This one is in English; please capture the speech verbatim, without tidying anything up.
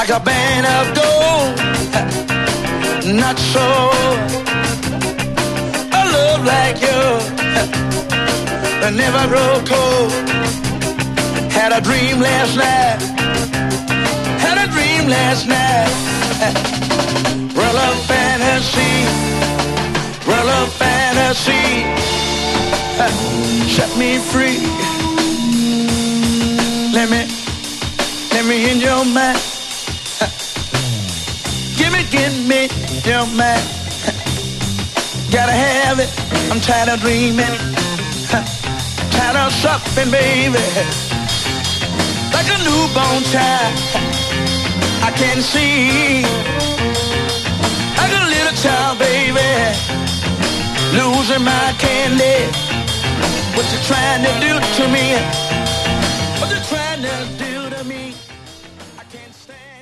like a band of gold. Not so. A love like yours that never grow cold. Had a dream last night. Had a dream last night. World of fantasy. World of fantasy. Set me free. Let me, let me in your mind. Give me, give me your mind. Gotta have it. I'm tired of dreaming. Tired of suffering, baby. Like a newborn child, I can see. Like a little child, baby, losing my candy. What you trying to do to me? What you trying to do to me? I can't stand.